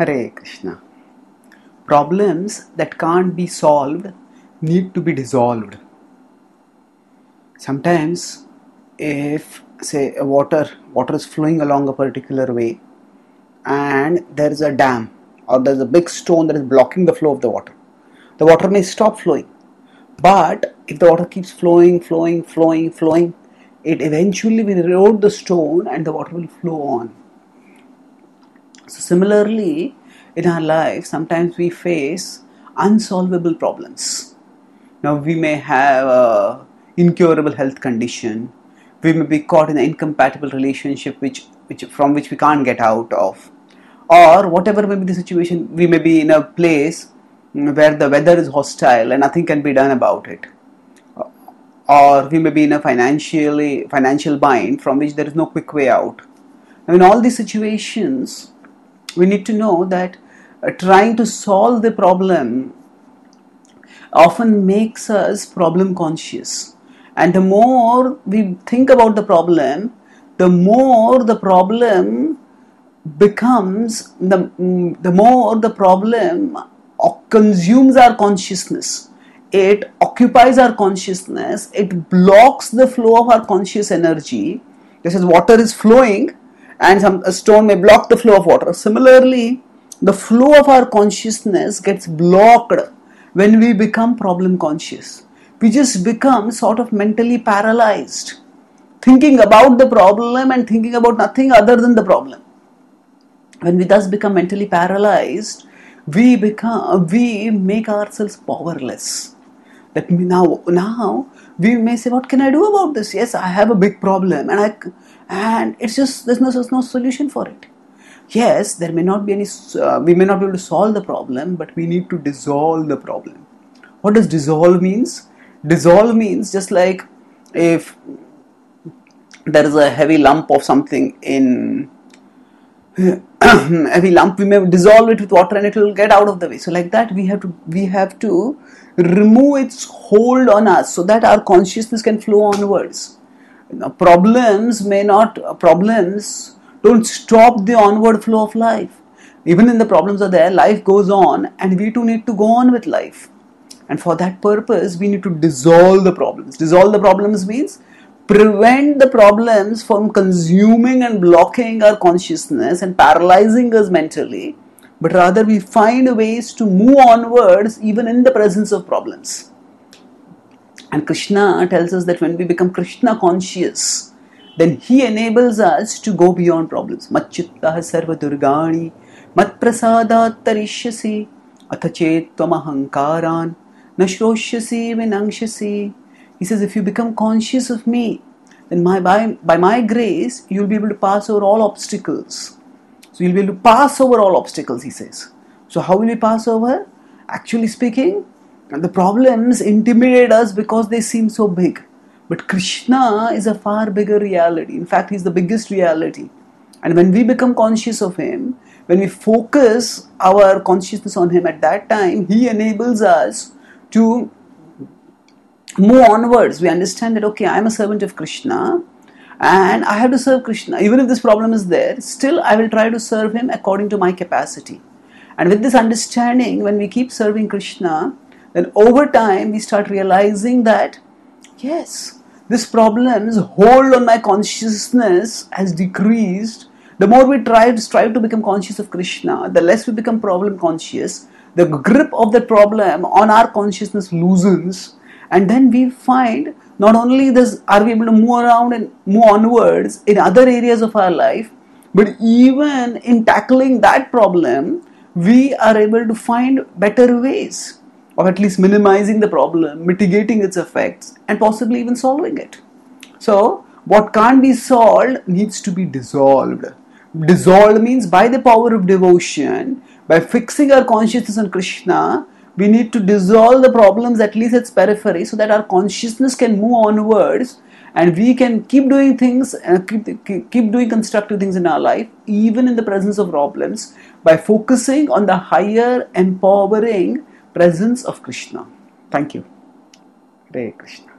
Hare Krishna. Problems that can't be solved need to be dissolved. Sometimes, if say water is flowing along a particular way, and there is a dam or there is a big stone that is blocking the flow of the water may stop flowing. But if the water keeps flowing, it eventually will erode the stone and the water will flow on. So similarly, in our life, sometimes we face unsolvable problems. Now, we may have an incurable health condition. We may be caught in an incompatible relationship from which we can't get out of. Or whatever may be the situation, we may be in a place where the weather is hostile and nothing can be done about it. Or we may be in a financial bind from which there is no quick way out. Now, in all these situations, we need to know that trying to solve the problem often makes us problem conscious. And the more we think about the problem, the more the problem becomes, the more the problem consumes our consciousness. It occupies our consciousness. It blocks the flow of our conscious energy. Just as water is flowing and a stone may block the flow of water. Similarly, the flow of our consciousness gets blocked when we become problem conscious. We just become sort of mentally paralyzed, thinking about the problem and thinking about nothing other than the problem. When we thus become mentally paralyzed, we make ourselves powerless. That now we may say, what can I do about this? Yes, I have a big problem and it's just there's no solution for it. Yes, there may not be any. We may not be able to solve the problem, but we need to dissolve the problem. What does dissolve means? Dissolve means just like if there is a heavy lump of something in heavy lump, we may dissolve it with water and it will get out of the way. So like that, we have to remove its hold on us so that our consciousness can flow onwards. Problems don't stop the onward flow of life. Even when the problems are there, life goes on and we too need to go on with life. And for that purpose, we need to dissolve the problems. Dissolve the problems means prevent the problems from consuming and blocking our consciousness and paralyzing us mentally, but rather we find ways to move onwards even in the presence of problems. And Krishna tells us that when we become Krishna conscious, then He enables us to go beyond problems. Macchittah sarva durgani mat prasadat tarishyasi athachet tvam ahankaran nashroshyasi vinangshasi. He says, if you become conscious of me, then by my grace, you'll be able to pass over all obstacles. So you'll be able to pass over all obstacles, he says. So how will we pass over? Actually speaking, the problems intimidate us because they seem so big. But Krishna is a far bigger reality. In fact, He's the biggest reality. And when we become conscious of Him, when we focus our consciousness on Him at that time, He enables us to move onwards. We understand that, okay, I am a servant of Krishna and I have to serve Krishna. Even if this problem is there, still I will try to serve Him according to my capacity. And with this understanding, when we keep serving Krishna, then over time we start realizing that, yes, this problem's hold on my consciousness has decreased. The more we strive to become conscious of Krishna, the less we become problem conscious. The grip of the problem on our consciousness loosens. And then we find not only are we able to move around and move onwards in other areas of our life, but even in tackling that problem, we are able to find better ways of at least minimizing the problem, mitigating its effects, and possibly even solving it. So, what can't be solved needs to be dissolved. Dissolved means by the power of devotion, by fixing our consciousness on Krishna, we need to dissolve the problems at least its periphery so that our consciousness can move onwards and we can keep doing things, keep doing constructive things in our life, even in the presence of problems, by focusing on the higher, empowering presence of Krishna. Thank you. Hare Krishna.